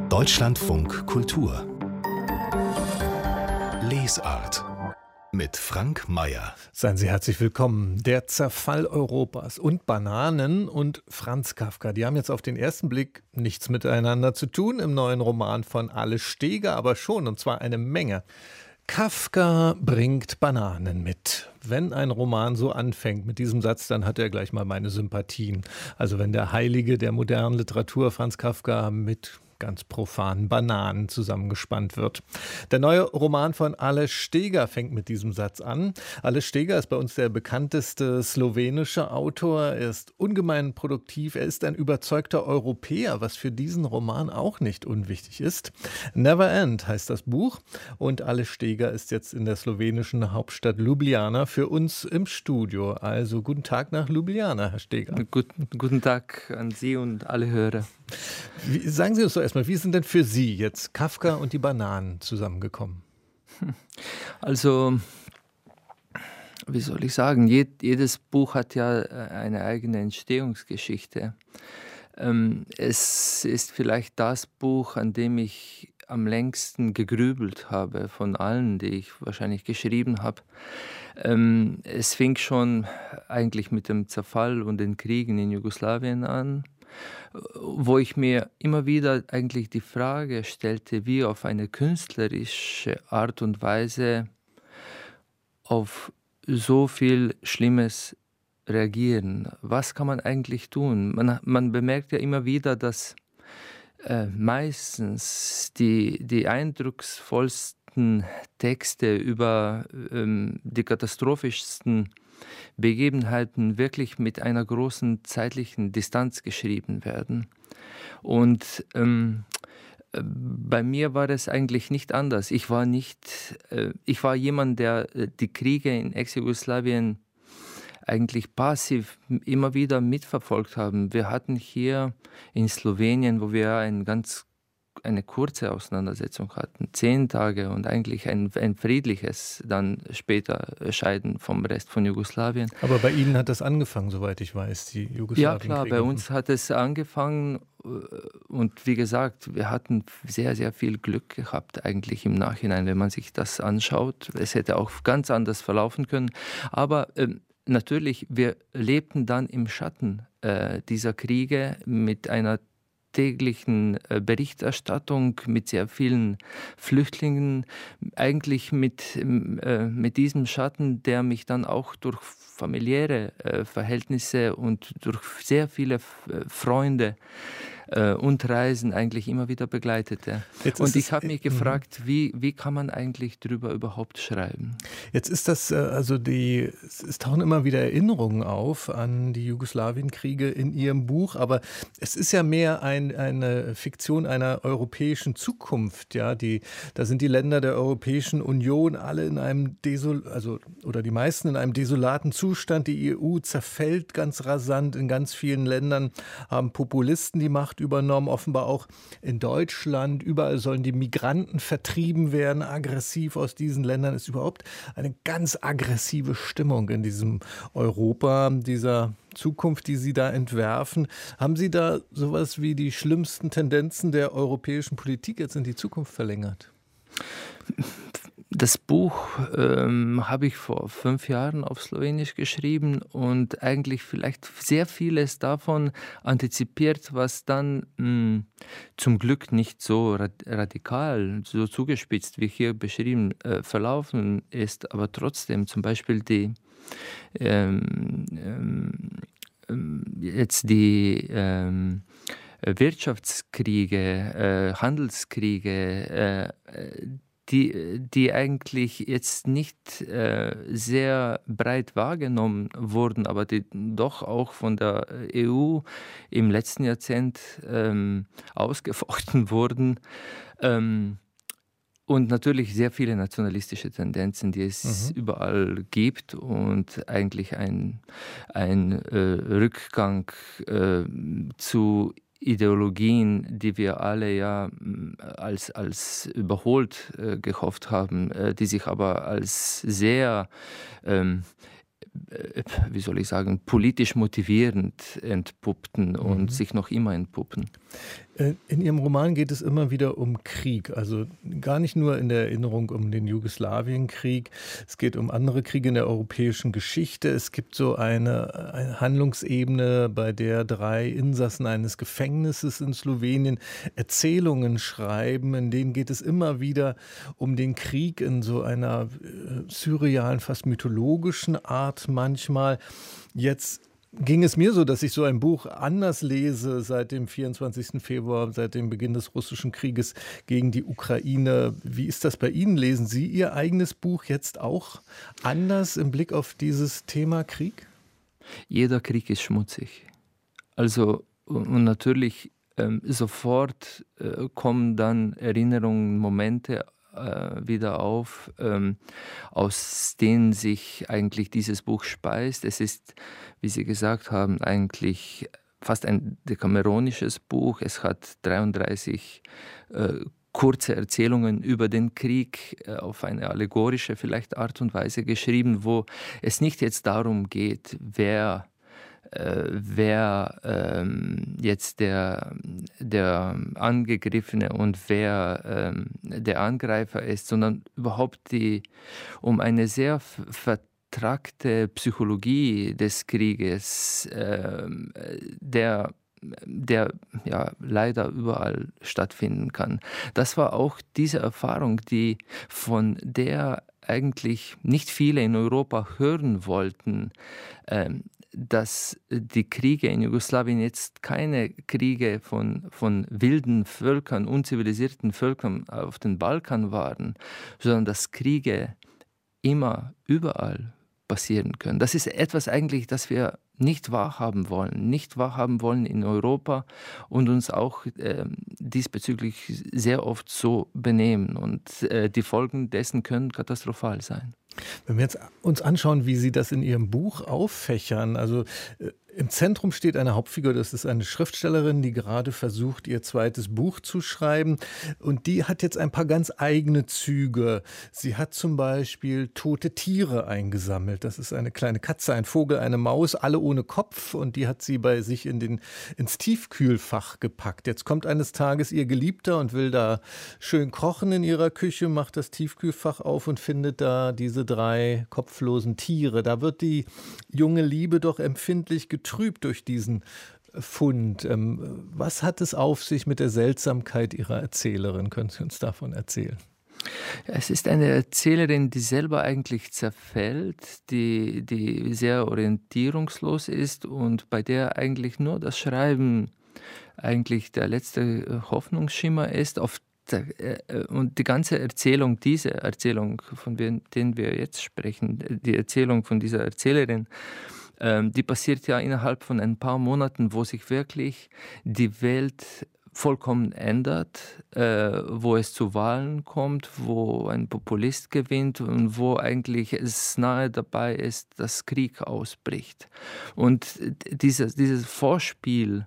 Deutschlandfunk Kultur Lesart mit Frank Mayer. Seien Sie herzlich willkommen. Der Zerfall Europas und Bananen und Franz Kafka, die haben jetzt auf den ersten Blick nichts miteinander zu tun im neuen Roman von Alle Steger, aber schon, und zwar eine Menge. Kafka bringt Bananen mit. Wenn ein Roman so anfängt mit diesem Satz, dann hat er gleich mal meine Sympathien. Also wenn der Heilige der modernen Literatur Franz Kafka mit ganz profanen Bananen zusammengespannt wird. Der neue Roman von Aleš Steger fängt mit diesem Satz an. Aleš Steger ist bei uns der bekannteste slowenische Autor. Er ist ungemein produktiv. Er ist ein überzeugter Europäer, was für diesen Roman auch nicht unwichtig ist. Never End heißt das Buch. Und Aleš Steger ist jetzt in der slowenischen Hauptstadt Ljubljana für uns im Studio. Also guten Tag nach Ljubljana, Herr Steger. Guten Tag an Sie und alle Hörer. Sagen Sie uns doch erstmal, wie sind denn für Sie jetzt Kafka und die Bananen zusammengekommen? Also, wie soll ich sagen, jedes Buch hat ja eine eigene Entstehungsgeschichte. Es ist vielleicht das Buch, an dem ich am längsten gegrübelt habe von allen, die ich wahrscheinlich geschrieben habe. Es fing schon eigentlich mit dem Zerfall und den Kriegen in Jugoslawien an, wo ich mir immer wieder eigentlich die Frage stellte, wie auf eine künstlerische Art und Weise auf so viel Schlimmes reagieren. Was kann man eigentlich tun? Man bemerkt ja immer wieder, dass meistens die eindrucksvollsten Texte über die katastrophischsten Begebenheiten wirklich mit einer großen zeitlichen Distanz geschrieben werden. Und bei mir war es eigentlich nicht anders. Ich war jemand, der die Kriege in Ex-Jugoslawien eigentlich passiv immer wieder mitverfolgt haben. Wir hatten hier in Slowenien, wo wir eine kurze Auseinandersetzung hatten, 10 Tage und eigentlich ein friedliches, dann später Scheiden vom Rest von Jugoslawien. Aber bei Ihnen hat das angefangen, soweit ich weiß, die Jugoslawienkriege. Ja klar, bei uns hat es angefangen und wie gesagt, wir hatten sehr, sehr viel Glück gehabt eigentlich im Nachhinein, wenn man sich das anschaut. Es hätte auch ganz anders verlaufen können, aber natürlich, wir lebten dann im Schatten dieser Kriege mit einer täglichen Berichterstattung, mit sehr vielen Flüchtlingen, eigentlich mit diesem Schatten, der mich dann auch durch familiäre Verhältnisse und durch sehr viele Freunde und Reisen eigentlich immer wieder begleitete. Und ich habe mich gefragt, wie kann man eigentlich darüber überhaupt schreiben? Jetzt ist das, es tauchen immer wieder Erinnerungen auf an die Jugoslawienkriege in Ihrem Buch, aber es ist ja mehr eine Fiktion einer europäischen Zukunft. Ja? Da sind die Länder der Europäischen Union alle in einem oder die meisten in einem desolaten Zustand. Die EU zerfällt ganz rasant. In ganz vielen Ländern haben Populisten die Macht übernommen, offenbar auch in Deutschland. Überall sollen die Migranten vertrieben werden, aggressiv aus diesen Ländern. Es ist überhaupt eine ganz aggressive Stimmung in diesem Europa, dieser Zukunft, die Sie da entwerfen. Haben Sie da sowas wie die schlimmsten Tendenzen der europäischen Politik jetzt in die Zukunft verlängert? Das Buch habe ich vor 5 Jahren auf Slowenisch geschrieben und eigentlich vielleicht sehr vieles davon antizipiert, was dann zum Glück nicht so radikal, so zugespitzt wie hier beschrieben verlaufen ist, aber trotzdem zum Beispiel die Wirtschaftskriege, Handelskriege, die eigentlich jetzt nicht sehr breit wahrgenommen wurden, aber die doch auch von der EU im letzten Jahrzehnt ausgefochten wurden. Und natürlich sehr viele nationalistische Tendenzen, die es überall gibt und eigentlich ein Rückgang zu Ideologien, die wir alle ja als überholt gehofft haben, die sich aber als sehr, wie soll ich sagen, politisch motivierend entpuppten und sich noch immer entpuppen. In Ihrem Roman geht es immer wieder um Krieg, also gar nicht nur in der Erinnerung um den Jugoslawienkrieg, es geht um andere Kriege in der europäischen Geschichte. Es gibt so eine Handlungsebene, bei der 3 Insassen eines Gefängnisses in Slowenien Erzählungen schreiben, in denen geht es immer wieder um den Krieg in so einer surrealen, fast mythologischen Art manchmal. Jetzt ging es mir so, dass ich so ein Buch anders lese seit dem 24. Februar, seit dem Beginn des russischen Krieges gegen die Ukraine. Wie ist das bei Ihnen? Lesen Sie Ihr eigenes Buch jetzt auch anders im Blick auf dieses Thema Krieg? Jeder Krieg ist schmutzig. Also, und natürlich sofort kommen dann Erinnerungen, Momente wieder auf, aus denen sich eigentlich dieses Buch speist. Es ist, wie Sie gesagt haben, eigentlich fast ein decameronisches Buch. Es hat 33 kurze Erzählungen über den Krieg auf eine allegorische vielleicht Art und Weise geschrieben, wo es nicht jetzt darum geht, wer jetzt der Angegriffene und wer der Angreifer ist, sondern überhaupt um eine sehr vertrackte Psychologie des Krieges, der ja leider überall stattfinden kann. Das war auch diese Erfahrung, von der eigentlich nicht viele in Europa hören wollten, dass die Kriege in Jugoslawien jetzt keine Kriege von wilden Völkern, unzivilisierten Völkern auf dem Balkan waren, sondern dass Kriege immer überall passieren können. Das ist etwas eigentlich, das wir nicht wahrhaben wollen in Europa und uns auch diesbezüglich sehr oft so benehmen. Und die Folgen dessen können katastrophal sein. Wenn wir jetzt uns anschauen, wie Sie das in Ihrem Buch auffächern, also im Zentrum steht eine Hauptfigur, das ist eine Schriftstellerin, die gerade versucht, ihr zweites Buch zu schreiben. Und die hat jetzt ein paar ganz eigene Züge. Sie hat zum Beispiel tote Tiere eingesammelt. Das ist eine kleine Katze, ein Vogel, eine Maus, alle ohne Kopf. Und die hat sie bei sich ins Tiefkühlfach gepackt. Jetzt kommt eines Tages ihr Geliebter und will da schön kochen in ihrer Küche, macht das Tiefkühlfach auf und findet da diese 3 kopflosen Tiere. Da wird die junge Liebe doch empfindlich getrübt durch diesen Fund. Was hat es auf sich mit der Seltsamkeit Ihrer Erzählerin? Können Sie uns davon erzählen? Es ist eine Erzählerin, die selber eigentlich zerfällt, die sehr orientierungslos ist und bei der eigentlich nur das Schreiben eigentlich der letzte Hoffnungsschimmer ist. Und die ganze Erzählung, diese Erzählung, von denen wir jetzt sprechen, die Erzählung von dieser Erzählerin, die passiert ja innerhalb von ein paar Monaten, wo sich wirklich die Welt vollkommen ändert, wo es zu Wahlen kommt, wo ein Populist gewinnt und wo eigentlich es nahe dabei ist, dass Krieg ausbricht. Und dieses Vorspiel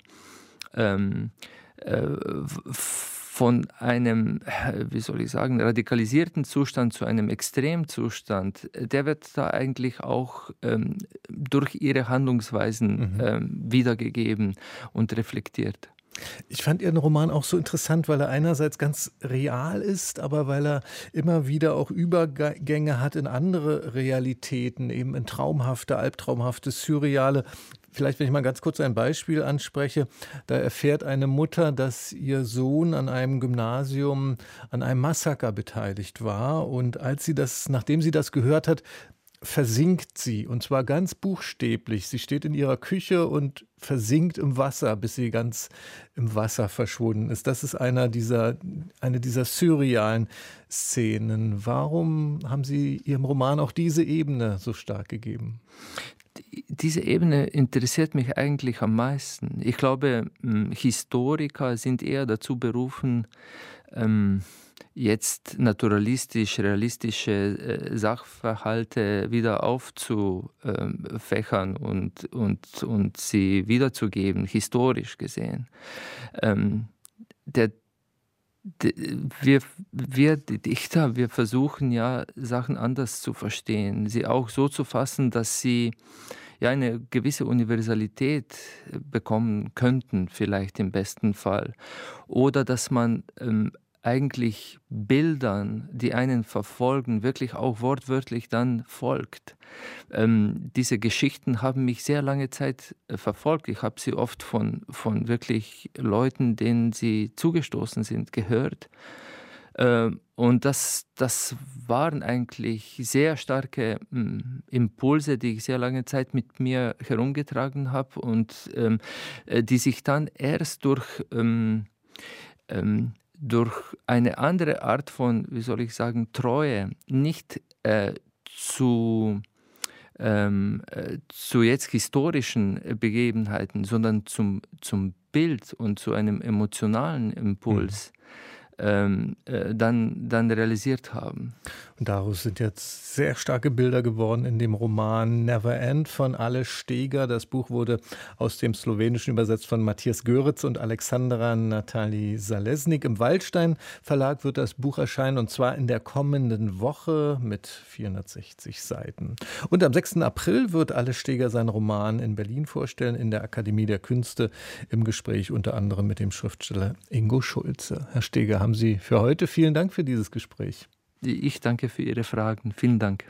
von einem, wie soll ich sagen, radikalisierten Zustand zu einem Extremzustand, der wird da eigentlich auch durch ihre Handlungsweisen wiedergegeben und reflektiert. Ich fand Ihren Roman auch so interessant, weil er einerseits ganz real ist, aber weil er immer wieder auch Übergänge hat in andere Realitäten, eben in traumhafte, albtraumhafte, surreale. Vielleicht, wenn ich mal ganz kurz ein Beispiel anspreche, da erfährt eine Mutter, dass ihr Sohn an einem Gymnasium an einem Massaker beteiligt war. Und nachdem sie das gehört hat, versinkt sie, und zwar ganz buchstäblich. Sie steht in ihrer Küche und versinkt im Wasser, bis sie ganz im Wasser verschwunden ist. Das ist eine dieser surrealen Szenen. Warum haben Sie Ihrem Roman auch diese Ebene so stark gegeben? Diese Ebene interessiert mich eigentlich am meisten. Ich glaube, Historiker sind eher dazu berufen, jetzt naturalistisch, realistische Sachverhalte wieder aufzufächern und sie wiederzugeben, historisch gesehen. Wir Dichter, wir versuchen ja, Sachen anders zu verstehen, sie auch so zu fassen, dass sie eine gewisse Universalität bekommen könnten, vielleicht im besten Fall. Oder dass man eigentlich Bildern, die einen verfolgen, wirklich auch wortwörtlich dann folgt. Diese Geschichten haben mich sehr lange Zeit verfolgt. Ich habe sie oft von wirklich Leuten, denen sie zugestoßen sind, gehört. Und das waren eigentlich sehr starke Impulse, die ich sehr lange Zeit mit mir herumgetragen habe und die sich dann erst durch eine andere Art von, wie soll ich sagen, Treue, nicht zu jetzt historischen Begebenheiten, sondern zum Bild und zu einem emotionalen Impuls dann realisiert haben. Und daraus sind jetzt sehr starke Bilder geworden in dem Roman Never End von Ales Steger. Das Buch wurde aus dem Slowenischen übersetzt von Matthias Göritz und Alexandra Natali Salesnik. Im Waldstein Verlag wird das Buch erscheinen, und zwar in der kommenden Woche mit 460 Seiten. Und am 6. April wird Ales Steger seinen Roman in Berlin vorstellen, in der Akademie der Künste, im Gespräch unter anderem mit dem Schriftsteller Ingo Schulze. Herr Steger, haben Sie für heute vielen Dank für dieses Gespräch. Ich danke für Ihre Fragen. Vielen Dank.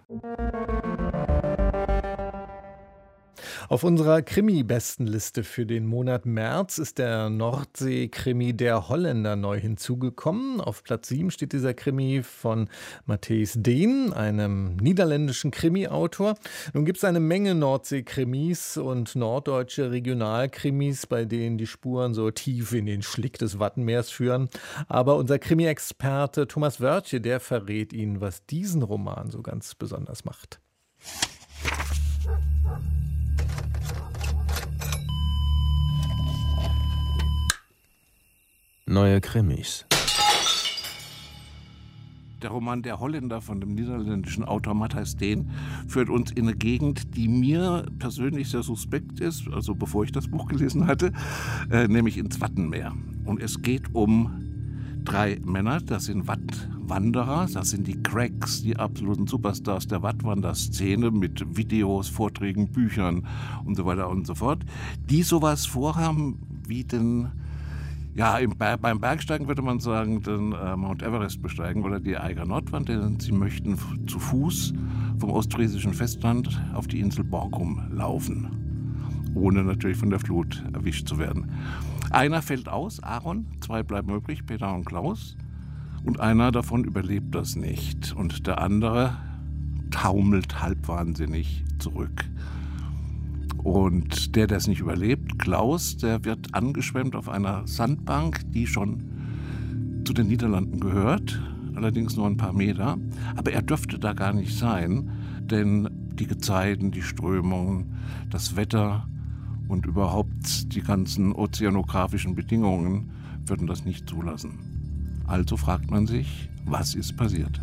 Auf unserer Krimi-Bestenliste für den Monat März ist der Nordsee-Krimi Der Holländer neu hinzugekommen. Auf Platz 7 steht dieser Krimi von Matthijs Deen, einem niederländischen Krimi-Autor. Nun gibt es eine Menge Nordsee-Krimis und norddeutsche Regionalkrimis, bei denen die Spuren so tief in den Schlick des Wattenmeers führen. Aber unser Krimi-Experte Thomas Wörtje, der verrät Ihnen, was diesen Roman so ganz besonders macht. Neue Krimis. Der Roman Der Holländer von dem niederländischen Autor Matthijs Deen führt uns in eine Gegend, die mir persönlich sehr suspekt ist, also bevor ich das Buch gelesen hatte, nämlich ins Wattenmeer. Und es geht um 3 Männer, das sind Wattwanderer, das sind die Cracks, die absoluten Superstars der Wattwanderszene mit Videos, Vorträgen, Büchern und so weiter und so fort, die sowas vorhaben wie beim Bergsteigen würde man sagen, den Mount Everest besteigen oder die Eiger Nordwand, denn sie möchten zu Fuß vom ostfriesischen Festland auf die Insel Borkum laufen, ohne natürlich von der Flut erwischt zu werden. Einer fällt aus, Aaron, 2 bleiben übrig, Peter und Klaus, und einer davon überlebt das nicht und der andere taumelt halbwahnsinnig zurück. Und der es nicht überlebt, Klaus, der wird angeschwemmt auf einer Sandbank, die schon zu den Niederlanden gehört, allerdings nur ein paar Meter. Aber er dürfte da gar nicht sein, denn die Gezeiten, die Strömungen, das Wetter und überhaupt die ganzen ozeanografischen Bedingungen würden das nicht zulassen. Also fragt man sich, was ist passiert?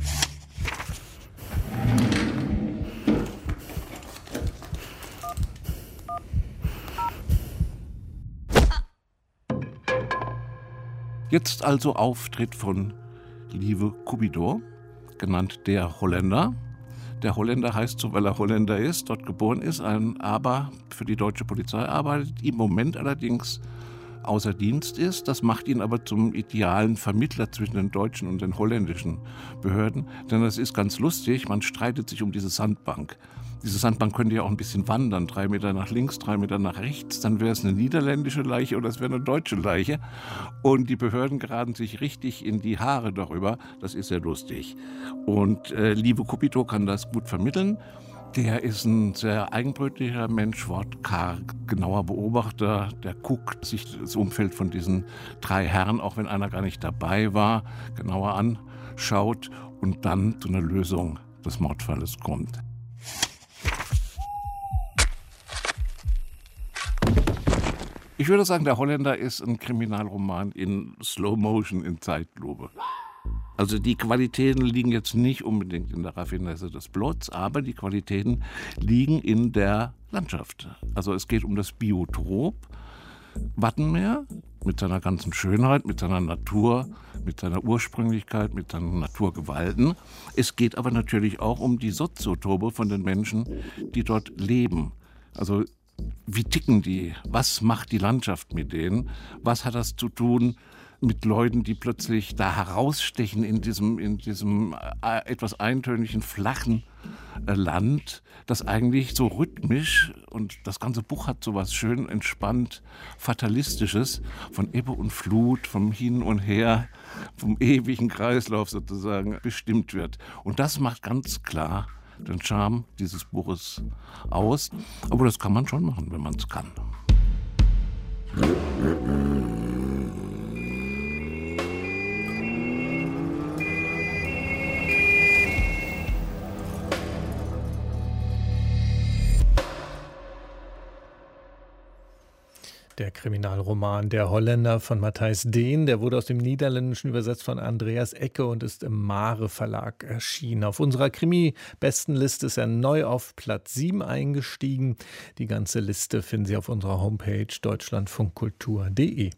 Jetzt also Auftritt von Lieve Cupido, genannt der Holländer. Der Holländer heißt so, weil er Holländer ist, dort geboren ist, aber für die deutsche Polizei arbeitet, im Moment allerdings außer Dienst ist. Das macht ihn aber zum idealen Vermittler zwischen den deutschen und den holländischen Behörden. Denn das ist ganz lustig, man streitet sich um diese Sandbank. Diese Sandbank könnte ja auch ein bisschen wandern, 3 Meter nach links, 3 Meter nach rechts. Dann wäre es eine niederländische Leiche oder es wäre eine deutsche Leiche. Und die Behörden geraten sich richtig in die Haare darüber. Das ist sehr lustig. Und Lieve Cupido kann das gut vermitteln. Der ist ein sehr eigenbrötlicher Mensch, wortkarg, genauer Beobachter. Der guckt sich das Umfeld von diesen 3 Herren, auch wenn einer gar nicht dabei war, genauer anschaut und dann zu einer Lösung des Mordfalles kommt. Ich würde sagen, der Holländer ist ein Kriminalroman in Slow Motion, in Zeitlupe. Also die Qualitäten liegen jetzt nicht unbedingt in der Raffinesse des Plots, aber die Qualitäten liegen in der Landschaft. Also es geht um das Biotop Wattenmeer mit seiner ganzen Schönheit, mit seiner Natur, mit seiner Ursprünglichkeit, mit seinen Naturgewalten. Es geht aber natürlich auch um die Soziotope von den Menschen, die dort leben. Also wie ticken die? Was macht die Landschaft mit denen? Was hat das zu tun mit Leuten, die plötzlich da herausstechen in diesem etwas eintönigen, flachen Land, das eigentlich so rhythmisch, und das ganze Buch hat so was schön entspannt Fatalistisches, von Ebbe und Flut, vom Hin und Her, vom ewigen Kreislauf sozusagen bestimmt wird. Und das macht ganz klar den Charme dieses Buches aus. Aber das kann man schon machen, wenn man es kann. Der Kriminalroman Der Holländer von Matthijs Deen, der wurde aus dem Niederländischen übersetzt von Andreas Ecke und ist im Mare Verlag erschienen. Auf unserer Krimi-Bestenliste ist er neu auf Platz 7 eingestiegen. Die ganze Liste finden Sie auf unserer Homepage deutschlandfunkkultur.de.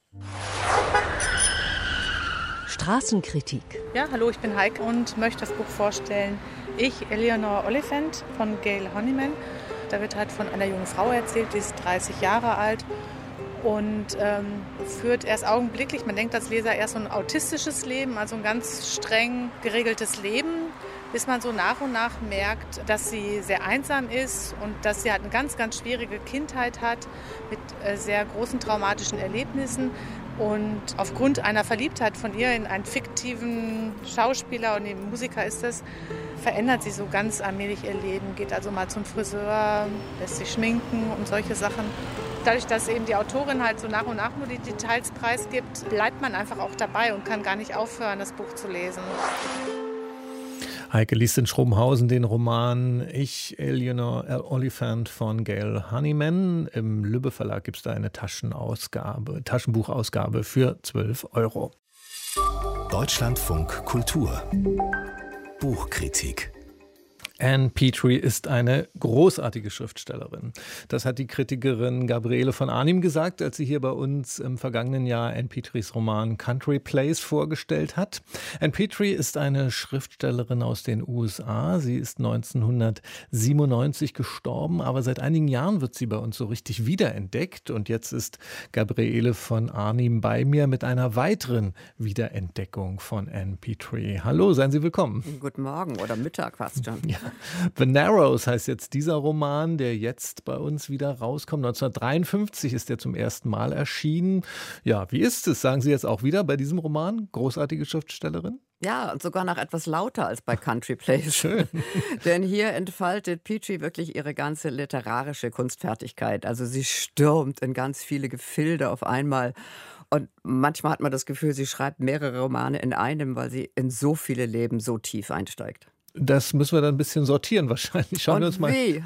Straßenkritik. Ja, hallo, ich bin Heike und möchte das Buch vorstellen. Ich, Eleanor Oliphant von Gail Honeyman. Da wird halt von einer jungen Frau erzählt, die ist 30 Jahre alt und führt erst augenblicklich, man denkt als Leser erst so ein autistisches Leben, also ein ganz streng geregeltes Leben, bis man so nach und nach merkt, dass sie sehr einsam ist und dass sie halt eine ganz, ganz schwierige Kindheit hat mit sehr großen traumatischen Erlebnissen. Und aufgrund einer Verliebtheit von ihr in einen fiktiven Schauspieler und eben Musiker ist es, verändert sie so ganz allmählich ihr Leben, geht also mal zum Friseur, lässt sich schminken und solche Sachen. Dadurch, dass eben die Autorin halt so nach und nach nur die Details preisgibt, bleibt man einfach auch dabei und kann gar nicht aufhören, das Buch zu lesen. Heike liest in Schrobenhausen den Roman Ich, Eleanor Oliphant von Gail Honeyman. Im Lübbe Verlag gibt es da eine Taschenbuchausgabe für 12 €. Deutschlandfunk Kultur. Buchkritik. Ann Petrie ist eine großartige Schriftstellerin. Das hat die Kritikerin Gabriele von Arnim gesagt, als sie hier bei uns im vergangenen Jahr Ann Petries Roman Country Place vorgestellt hat. Ann Petrie ist eine Schriftstellerin aus den USA. Sie ist 1997 gestorben, aber seit einigen Jahren wird sie bei uns so richtig wiederentdeckt. Und jetzt ist Gabriele von Arnim bei mir mit einer weiteren Wiederentdeckung von Ann Petrie. Hallo, seien Sie willkommen. Guten Morgen oder Mittag fast schon. Ja. The Narrows heißt jetzt dieser Roman, der jetzt bei uns wieder rauskommt. 1953 ist er zum ersten Mal erschienen. Ja, wie ist es? Sagen Sie jetzt auch wieder bei diesem Roman? Großartige Schriftstellerin? Ja, und sogar noch etwas lauter als bei Country Place. Schön. Denn hier entfaltet Petrie wirklich ihre ganze literarische Kunstfertigkeit. Also sie stürmt in ganz viele Gefilde auf einmal. Und manchmal hat man das Gefühl, sie schreibt mehrere Romane in einem, weil sie in so viele Leben so tief einsteigt. Das müssen wir dann ein bisschen sortieren wahrscheinlich. Schauen wir uns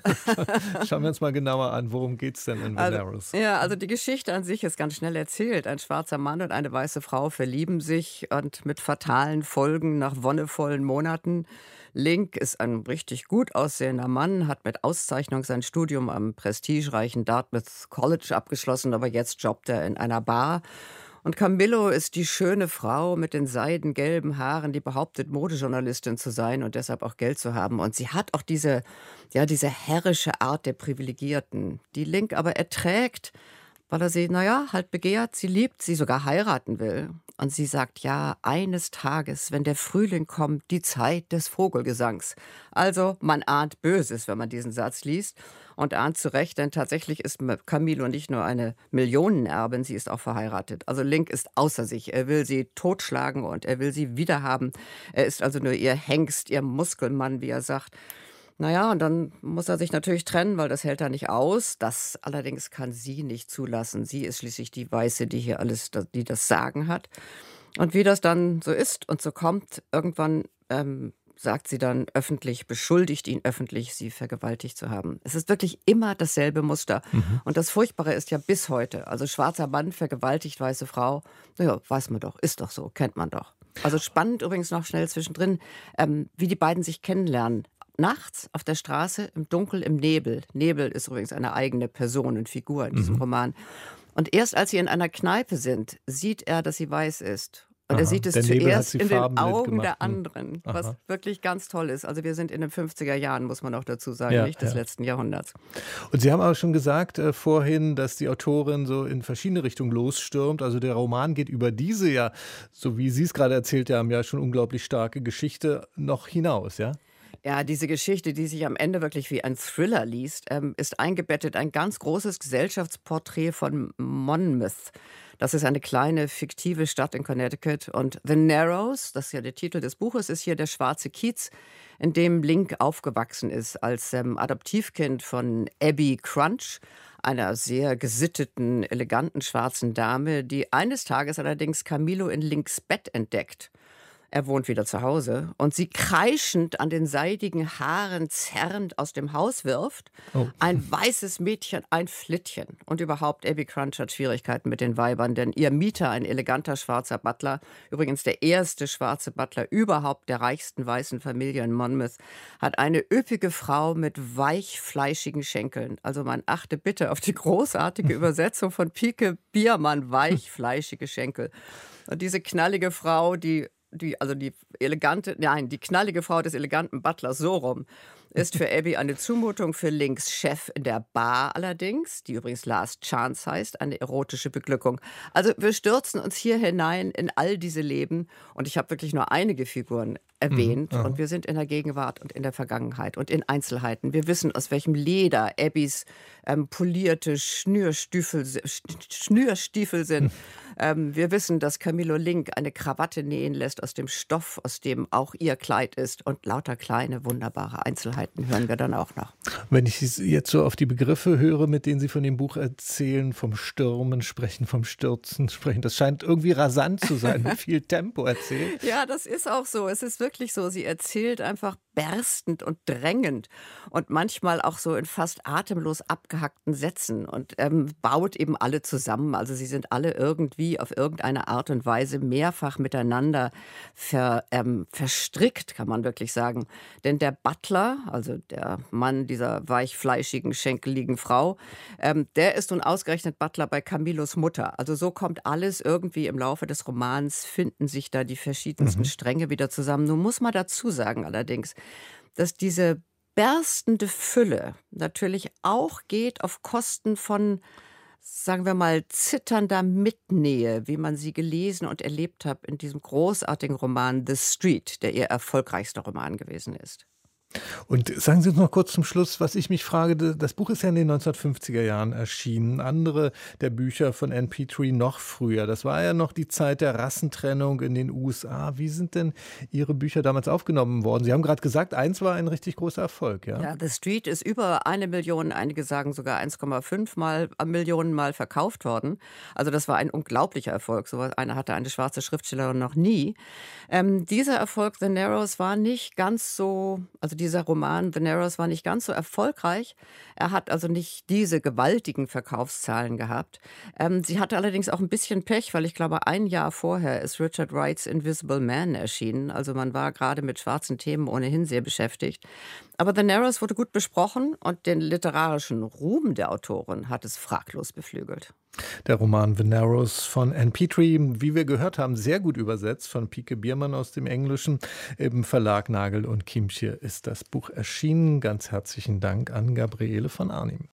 mal genauer an, worum geht es denn in The Narrows? Ja, also die Geschichte an sich ist ganz schnell erzählt. Ein schwarzer Mann und eine weiße Frau verlieben sich und mit fatalen Folgen nach wonnevollen Monaten. Link ist ein richtig gut aussehender Mann, hat mit Auszeichnung sein Studium am prestigereichen Dartmouth College abgeschlossen, aber jetzt jobbt er in einer Bar. Und Camillo ist die schöne Frau mit den seidengelben Haaren, die behauptet, Modejournalistin zu sein und deshalb auch Geld zu haben. Und sie hat auch diese herrische Art der Privilegierten, die Link aber erträgt, weil er sie, halt begehrt, sie liebt, sie sogar heiraten will. Und sie sagt, ja, eines Tages, wenn der Frühling kommt, die Zeit des Vogelgesangs. Also man ahnt Böses, wenn man diesen Satz liest. Und ahnt zu Recht, denn tatsächlich ist Camillo nicht nur eine Millionenerbin, sie ist auch verheiratet. Also Link ist außer sich. Er will sie totschlagen und er will sie wiederhaben. Er ist also nur ihr Hengst, ihr Muskelmann, wie er sagt. Und dann muss er sich natürlich trennen, weil das hält er nicht aus. Das allerdings kann sie nicht zulassen. Sie ist schließlich die Weiße, die hier alles, die das Sagen hat. Und wie das dann so ist und so kommt, irgendwann sagt sie dann öffentlich, beschuldigt ihn öffentlich, sie vergewaltigt zu haben. Es ist wirklich immer dasselbe Muster. Und das Furchtbare ist ja bis heute. Also schwarzer Mann vergewaltigt weiße Frau. Weiß man doch, ist doch so, kennt man doch. Also spannend übrigens noch schnell zwischendrin, wie die beiden sich kennenlernen. Nachts auf der Straße, im Dunkel, im Nebel. Nebel ist übrigens eine eigene Person und Figur in diesem Roman. Und erst als sie in einer Kneipe sind, sieht er, dass sie weiß ist. Und er sieht es zuerst in den Augen der mitgemacht. anderen, was wirklich ganz toll ist. Also wir sind in den 50er Jahren, muss man auch dazu sagen, nicht des letzten Jahrhunderts. Und Sie haben auch schon gesagt vorhin, dass die Autorin so in verschiedene Richtungen losstürmt. Also der Roman geht über diese ja, so wie Sie es gerade erzählt haben, ja schon unglaublich starke Geschichte noch hinaus, ja? Ja, diese Geschichte, die sich am Ende wirklich wie ein Thriller liest, ist eingebettet ein ganz großes Gesellschaftsporträt von Monmouth. Das ist eine kleine, fiktive Stadt in Connecticut. Und The Narrows, das ist ja der Titel des Buches, ist hier der schwarze Kiez, in dem Link aufgewachsen ist als Adoptivkind von Abby Crunch, einer sehr gesitteten, eleganten schwarzen Dame, die eines Tages allerdings Camilo in Links Bett entdeckt. Er wohnt wieder zu Hause und sie kreischend an den seidigen Haaren zerrend aus dem Haus wirft. Oh. Ein weißes Mädchen, ein Flittchen. Und überhaupt, Abby Crunch hat Schwierigkeiten mit den Weibern, denn ihr Mieter, ein eleganter schwarzer Butler, übrigens der erste schwarze Butler überhaupt der reichsten weißen Familie in Monmouth, hat eine üppige Frau mit weichfleischigen Schenkeln. Also man achte bitte auf die großartige Übersetzung von Pike Biermann, weichfleischige Schenkel. Und diese knallige Frau, die knallige Frau des eleganten Butlers, so rum, ist für Abby eine Zumutung, für Links Chef in der Bar allerdings, die übrigens Last Chance heißt, eine erotische Beglückung. Also wir stürzen uns hier hinein in all diese Leben und ich habe wirklich nur einige Figuren erwähnt und wir sind in der Gegenwart und in der Vergangenheit und in Einzelheiten. Wir wissen, aus welchem Leder Abbys polierte Schnürstiefel sind. Wir wissen, dass Camilo Link eine Krawatte nähen lässt aus dem Stoff, aus dem auch ihr Kleid ist. Und lauter kleine, wunderbare Einzelheiten hören wir dann auch noch. Wenn ich jetzt so auf die Begriffe höre, mit denen Sie von dem Buch erzählen, vom Stürmen sprechen, vom Stürzen sprechen, das scheint irgendwie rasant zu sein, mit viel Tempo erzählt. Ja, das ist auch so. Es ist wirklich so. Sie erzählt einfach berstend und drängend und manchmal auch so in fast atemlos abgehackten Sätzen und baut eben alle zusammen. Also sie sind alle irgendwie auf irgendeine Art und Weise mehrfach miteinander verstrickt, kann man wirklich sagen. Denn der Butler, also der Mann dieser weichfleischigen, schenkeligen Frau, der ist nun ausgerechnet Butler bei Camilos Mutter. Also so kommt alles irgendwie im Laufe des Romans, finden sich da die verschiedensten Stränge wieder zusammen. Nun muss man dazu sagen allerdings, dass diese berstende Fülle natürlich auch geht auf Kosten von, sagen wir mal, zitternder Mitnähe, wie man sie gelesen und erlebt hat in diesem großartigen Roman The Street, der ihr erfolgreichster Roman gewesen ist. Und sagen Sie uns noch kurz zum Schluss, was ich mich frage, das Buch ist ja in den 1950er Jahren erschienen, andere der Bücher von Ann Petrie noch früher. Das war ja noch die Zeit der Rassentrennung in den USA. Wie sind denn Ihre Bücher damals aufgenommen worden? Sie haben gerade gesagt, eins war ein richtig großer Erfolg, ja? Ja, The Street ist über 1 Million, einige sagen sogar 1,5 Millionen Mal verkauft worden. Also das war ein unglaublicher Erfolg. So eine hatte eine schwarze Schriftstellerin noch nie. Dieser Erfolg, The Narrows, war nicht ganz so, also dieser Roman The Narrows war nicht ganz so erfolgreich. Er hat also nicht diese gewaltigen Verkaufszahlen gehabt. Sie hatte allerdings auch ein bisschen Pech, weil ich glaube, ein Jahr vorher ist Richard Wrights Invisible Man erschienen. Also man war gerade mit schwarzen Themen ohnehin sehr beschäftigt. Aber The Narrows wurde gut besprochen und den literarischen Ruhm der Autorin hat es fraglos beflügelt. Der Roman The Narrows von Ann Petrie, wie wir gehört haben, sehr gut übersetzt von Pike Biermann aus dem Englischen. Im Verlag Nagel und Chiemsche ist das Buch erschienen. Ganz herzlichen Dank an Gabriele von Arnim.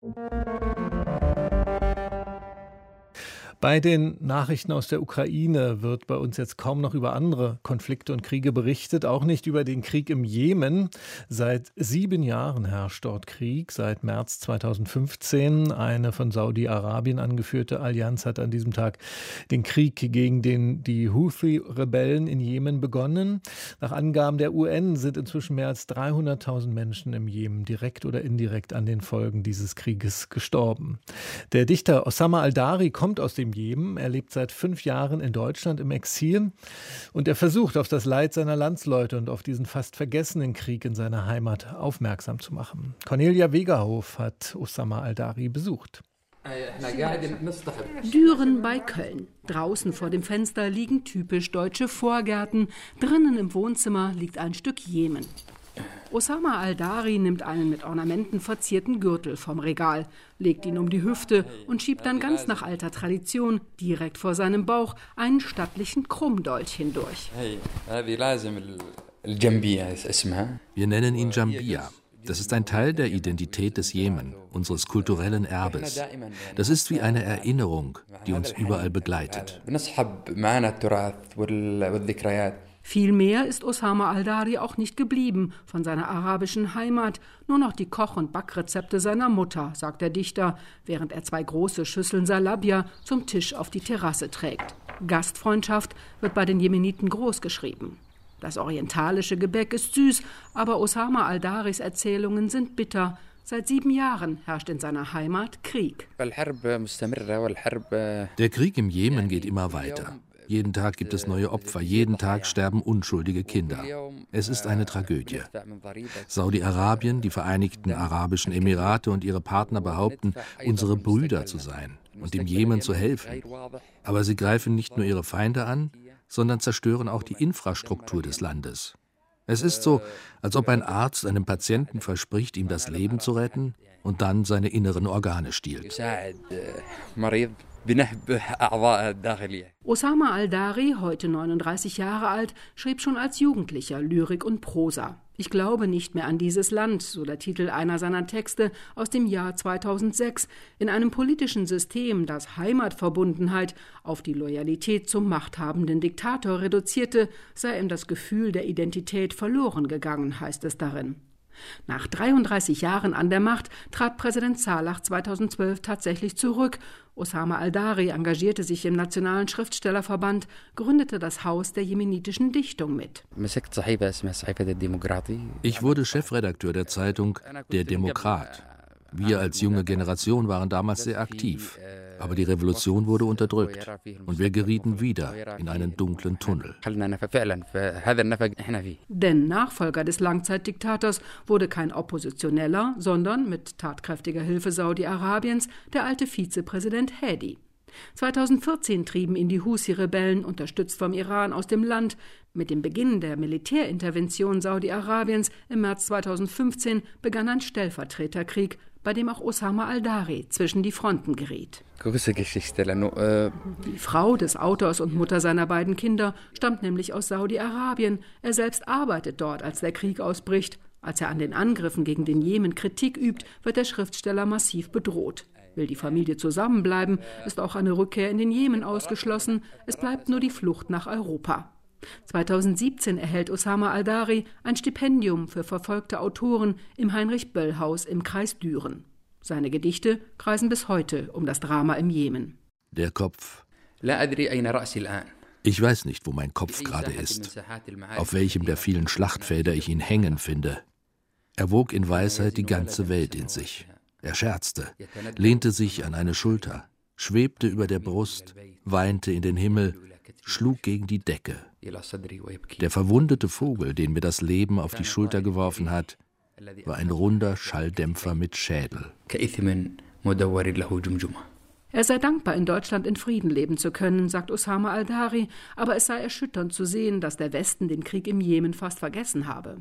Bei den Nachrichten aus der Ukraine wird bei uns jetzt kaum noch über andere Konflikte und Kriege berichtet, auch nicht über den Krieg im Jemen. Seit 7 Jahren herrscht dort Krieg, seit März 2015. Eine von Saudi-Arabien angeführte Allianz hat an diesem Tag den Krieg gegen die Houthi-Rebellen in Jemen begonnen. Nach Angaben der UN sind inzwischen mehr als 300.000 Menschen im Jemen direkt oder indirekt an den Folgen dieses Krieges gestorben. Der Dichter Osama Aldari kommt aus dem Jemen. Er lebt seit 5 Jahren in Deutschland im Exil und er versucht, auf das Leid seiner Landsleute und auf diesen fast vergessenen Krieg in seiner Heimat aufmerksam zu machen. Cornelia Wegerhof hat Osama Aldari besucht. Düren bei Köln. Draußen vor dem Fenster liegen typisch deutsche Vorgärten. Drinnen im Wohnzimmer liegt ein Stück Jemen. Osama al-Dari nimmt einen mit Ornamenten verzierten Gürtel vom Regal, legt ihn um die Hüfte und schiebt dann ganz nach alter Tradition direkt vor seinem Bauch einen stattlichen Krummdolch hindurch. Wir nennen ihn Jambia. Das ist ein Teil der Identität des Jemen, unseres kulturellen Erbes. Das ist wie eine Erinnerung, die uns überall begleitet. Viel mehr ist Osama al-Dari auch nicht geblieben von seiner arabischen Heimat, nur noch die Koch- und Backrezepte seiner Mutter, sagt der Dichter, während er 2 große Schüsseln Salabia zum Tisch auf die Terrasse trägt. Gastfreundschaft wird bei den Jemeniten großgeschrieben. Das orientalische Gebäck ist süß, aber Osama al-Daris Erzählungen sind bitter. Seit 7 Jahren herrscht in seiner Heimat Krieg. Der Krieg im Jemen geht immer weiter. Jeden Tag gibt es neue Opfer, jeden Tag sterben unschuldige Kinder. Es ist eine Tragödie. Saudi-Arabien, die Vereinigten Arabischen Emirate und ihre Partner behaupten, unsere Brüder zu sein und dem Jemen zu helfen. Aber sie greifen nicht nur ihre Feinde an, sondern zerstören auch die Infrastruktur des Landes. Es ist so, als ob ein Arzt einem Patienten verspricht, ihm das Leben zu retten und dann seine inneren Organe stiehlt. Osama al-Dari, heute 39 Jahre alt, schrieb schon als Jugendlicher Lyrik und Prosa. Ich glaube nicht mehr an dieses Land, so der Titel einer seiner Texte aus dem Jahr 2006. In einem politischen System, das Heimatverbundenheit auf die Loyalität zum machthabenden Diktator reduzierte, sei ihm das Gefühl der Identität verloren gegangen, heißt es darin. Nach 33 Jahren an der Macht trat Präsident Saleh 2012 tatsächlich zurück. Osama al-Dari engagierte sich im Nationalen Schriftstellerverband, gründete das Haus der jemenitischen Dichtung mit. Ich wurde Chefredakteur der Zeitung Der Demokrat. Wir als junge Generation waren damals sehr aktiv. Aber die Revolution wurde unterdrückt und wir gerieten wieder in einen dunklen Tunnel. Denn Nachfolger des Langzeitdiktators wurde kein Oppositioneller, sondern mit tatkräftiger Hilfe Saudi-Arabiens der alte Vizepräsident Hadi. 2014 trieben ihn die Husi-Rebellen, unterstützt vom Iran, aus dem Land. Mit dem Beginn der Militärintervention Saudi-Arabiens im März 2015 begann ein Stellvertreterkrieg, bei dem auch Osama al-Dari zwischen die Fronten geriet. Die Frau des Autors und Mutter seiner beiden Kinder stammt nämlich aus Saudi-Arabien. Er selbst arbeitet dort, als der Krieg ausbricht. Als er an den Angriffen gegen den Jemen Kritik übt, wird der Schriftsteller massiv bedroht. Will die Familie zusammenbleiben, ist auch eine Rückkehr in den Jemen ausgeschlossen. Es bleibt nur die Flucht nach Europa. 2017 erhält Osama al-Dari ein Stipendium für verfolgte Autoren im Heinrich-Böll-Haus im Kreis Düren. Seine Gedichte kreisen bis heute um das Drama im Jemen. Der Kopf. Ich weiß nicht, wo mein Kopf gerade ist, auf welchem der vielen Schlachtfelder ich ihn hängen finde. Er wog in Weisheit die ganze Welt in sich. Er scherzte, lehnte sich an eine Schulter, schwebte über der Brust, weinte in den Himmel, schlug gegen die Decke. Der verwundete Vogel, den mir das Leben auf die Schulter geworfen hat, war ein runder Schalldämpfer mit Schädel. Er sei dankbar, in Deutschland in Frieden leben zu können, sagt Osama al-Dari, aber es sei erschütternd zu sehen, dass der Westen den Krieg im Jemen fast vergessen habe.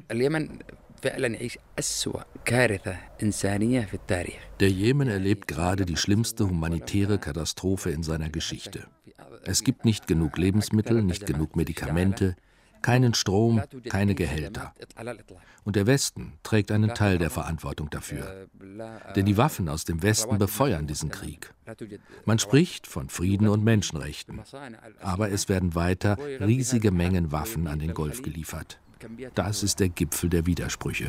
Der Jemen erlebt gerade die schlimmste humanitäre Katastrophe in seiner Geschichte. Es gibt nicht genug Lebensmittel, nicht genug Medikamente, keinen Strom, keine Gehälter. Und der Westen trägt einen Teil der Verantwortung dafür. Denn die Waffen aus dem Westen befeuern diesen Krieg. Man spricht von Frieden und Menschenrechten. Aber es werden weiter riesige Mengen Waffen an den Golf geliefert. Das ist der Gipfel der Widersprüche.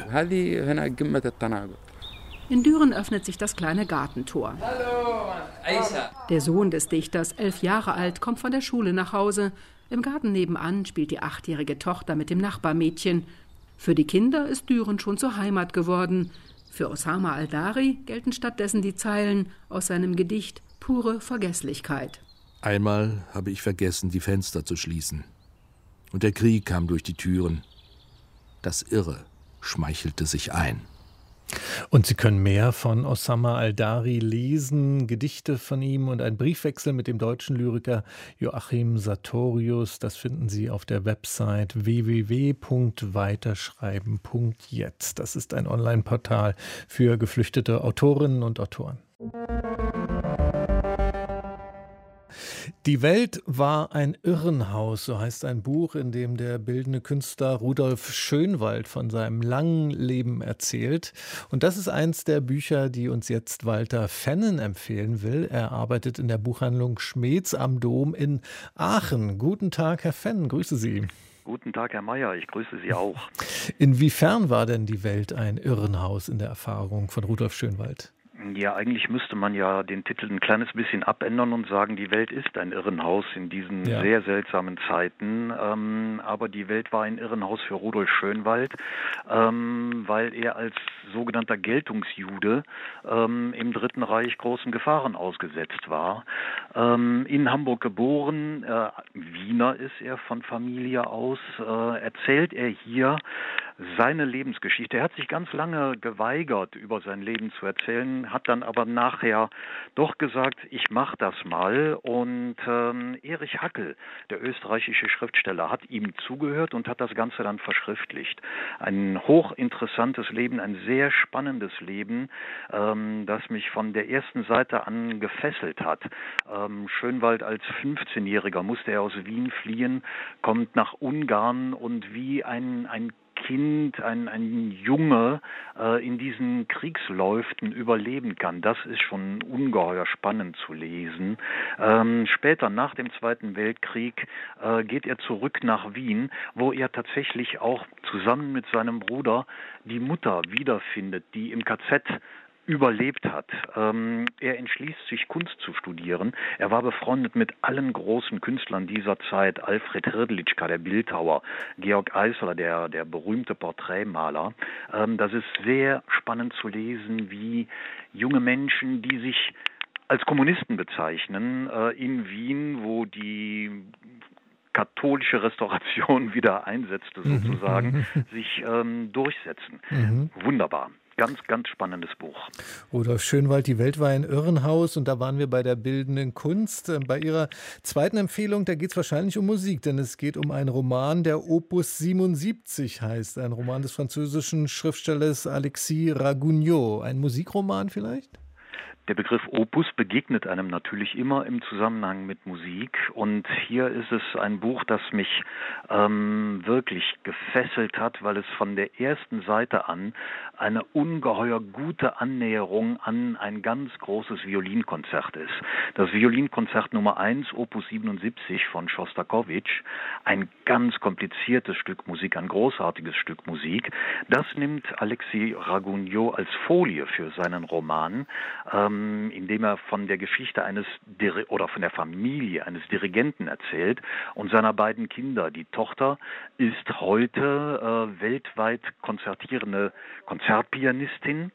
In Düren öffnet sich das kleine Gartentor. Der Sohn des Dichters, 11 Jahre alt, kommt von der Schule nach Hause. Im Garten nebenan spielt die 8-jährige Tochter mit dem Nachbarmädchen. Für die Kinder ist Düren schon zur Heimat geworden. Für Osama al-Dari gelten stattdessen die Zeilen aus seinem Gedicht Pure Vergesslichkeit. Einmal habe ich vergessen, die Fenster zu schließen. Und der Krieg kam durch die Türen. Das Irre schmeichelte sich ein. Und Sie können mehr von Osama al-Dari lesen, Gedichte von ihm und einen Briefwechsel mit dem deutschen Lyriker Joachim Sartorius. Das finden Sie auf der Website www.weiterschreiben.jetzt. Das ist ein Online-Portal für geflüchtete Autorinnen und Autoren. Die Welt war ein Irrenhaus, so heißt ein Buch, in dem der bildende Künstler Rudolf Schönwald von seinem langen Leben erzählt. Und das ist eins der Bücher, die uns jetzt Walter Fennen empfehlen will. Er arbeitet in der Buchhandlung Schmeeds am Dom in Aachen. Guten Tag, Herr Fennen, grüße Sie. Guten Tag, Herr Mayer, ich grüße Sie auch. Inwiefern war denn die Welt ein Irrenhaus in der Erfahrung von Rudolf Schönwald? Ja, eigentlich müsste man ja den Titel ein kleines bisschen abändern und sagen, die Welt ist ein Irrenhaus in diesen sehr seltsamen Zeiten. Aber die Welt war ein Irrenhaus für Rudolf Schönwald, weil er als sogenannter Geltungsjude im Dritten Reich großen Gefahren ausgesetzt war. In Hamburg geboren, Wiener ist er von Familie aus, erzählt er hier seine Lebensgeschichte. Er hat sich ganz lange geweigert, über sein Leben zu erzählen, hat dann aber nachher doch gesagt, ich mache das mal. Und Erich Hackel, der österreichische Schriftsteller, hat ihm zugehört und hat das Ganze dann verschriftlicht. Ein hochinteressantes Leben, ein sehr spannendes Leben, das mich von der ersten Seite an gefesselt hat. Schönwald als 15-Jähriger musste er aus Wien fliehen, kommt nach Ungarn und wie ein Kind, ein Junge in diesen Kriegsläuften überleben kann. Das ist schon ungeheuer spannend zu lesen. Später, nach dem Zweiten Weltkrieg, geht er zurück nach Wien, wo er tatsächlich auch zusammen mit seinem Bruder die Mutter wiederfindet, die im KZ überlebt hat. Er entschließt sich, Kunst zu studieren. Er war befreundet mit allen großen Künstlern dieser Zeit. Alfred Hrdlicka, der Bildhauer, Georg Eisler, der berühmte Porträtmaler. Das ist sehr spannend zu lesen, wie junge Menschen, die sich als Kommunisten bezeichnen, in Wien, wo die katholische Restauration wieder einsetzte sozusagen, sich durchsetzen. Wunderbar. Ganz, ganz spannendes Buch. Rudolf Schönwald, die Welt war ein Irrenhaus, und da waren wir bei der bildenden Kunst. Bei Ihrer zweiten Empfehlung, da geht es wahrscheinlich um Musik, denn es geht um einen Roman, der Opus 77 heißt. Ein Roman des französischen Schriftstellers Alexis Ragugnot. Ein Musikroman vielleicht? Der Begriff Opus begegnet einem natürlich immer im Zusammenhang mit Musik, und hier ist es ein Buch, das mich wirklich gefesselt hat, weil es von der ersten Seite an eine ungeheuer gute Annäherung an ein ganz großes Violinkonzert ist. Das Violinkonzert Nummer 1, Opus 77 von Schostakowitsch, ein ganz kompliziertes Stück Musik, ein großartiges Stück Musik. Das nimmt Alexis Ragugnot als Folie für seinen Roman, indem er von der Geschichte oder von der Familie eines Dirigenten erzählt und seiner beiden Kinder. Die Tochter ist heute weltweit konzertierende Konzertpianistin.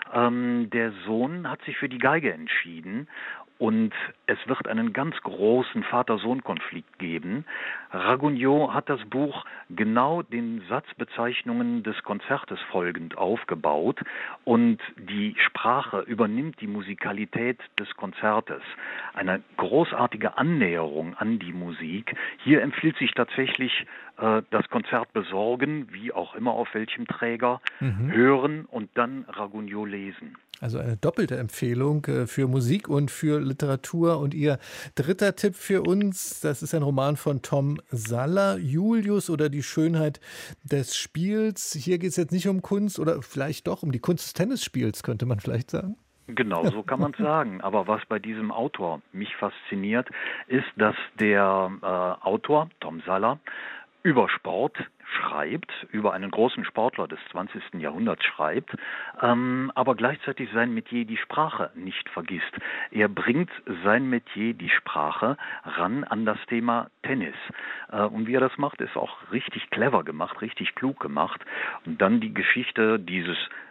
Der Sohn hat sich für die Geige entschieden. Und es wird einen ganz großen Vater-Sohn-Konflikt geben. Ragugnot hat das Buch genau den Satzbezeichnungen des Konzertes folgend aufgebaut, und die Sprache übernimmt die Musikalität des Konzertes. Eine großartige Annäherung an die Musik. Hier empfiehlt sich tatsächlich das Konzert besorgen, wie auch immer auf welchem Träger, hören und dann Ragugnot lesen. Also eine doppelte Empfehlung für Musik und für Literatur. Und Ihr dritter Tipp für uns, das ist ein Roman von Tom Saller, Julius oder die Schönheit des Spiels. Hier geht es jetzt nicht um Kunst, oder vielleicht doch um die Kunst des Tennisspiels, könnte man vielleicht sagen. Genau, so kann man es sagen. Aber was bei diesem Autor mich fasziniert, ist, dass der Autor, Tom Saller, über Sport schreibt, über einen großen Sportler des 20. Jahrhunderts schreibt, aber gleichzeitig sein Metier, die Sprache, nicht vergisst. Er bringt sein Metier, die Sprache, ran an das Thema Tennis. Und wie er das macht, ist auch richtig clever gemacht, richtig klug gemacht. Und dann die Geschichte dieses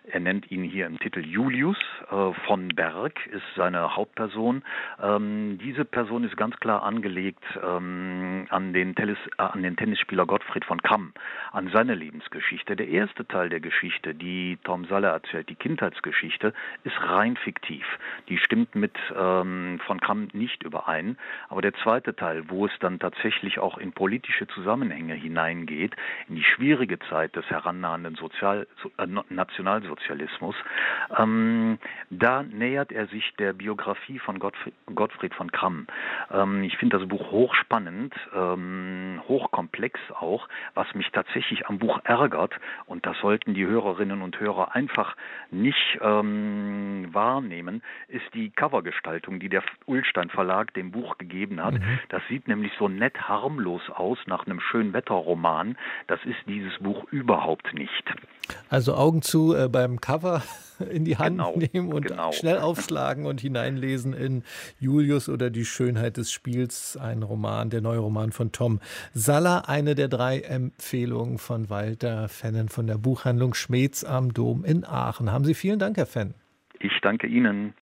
Er nennt ihn hier im Titel Julius. Von Berg ist seine Hauptperson. Diese Person ist ganz klar angelegt an den Tennisspieler Gottfried von Kamm, an seine Lebensgeschichte. Der erste Teil der Geschichte, die Tom Saller erzählt, die Kindheitsgeschichte, ist rein fiktiv. Die stimmt mit von Kamm nicht überein. Aber der zweite Teil, wo es dann tatsächlich auch in politische Zusammenhänge hineingeht, in die schwierige Zeit des herannahenden Nationalsozialismus, da nähert er sich der Biografie von Gottfried von Kamm. Ich finde das Buch hochspannend, hochkomplex auch. Was mich tatsächlich am Buch ärgert, und das sollten die Hörerinnen und Hörer einfach nicht wahrnehmen, ist die Covergestaltung, die der Ullstein Verlag dem Buch gegeben hat. Das sieht nämlich so nett harmlos aus nach einem Schönwetterroman. Das ist dieses Buch überhaupt nicht. Also Augen zu beim Cover in die Hand nehmen und schnell aufschlagen und hineinlesen in Julius oder die Schönheit des Spiels, ein Roman, der neue Roman von Tom Saller, eine der 3 Empfehlungen von Walter Fennen von der Buchhandlung Schmeeds am Dom in Aachen. Haben Sie vielen Dank, Herr Fenn. Ich danke Ihnen.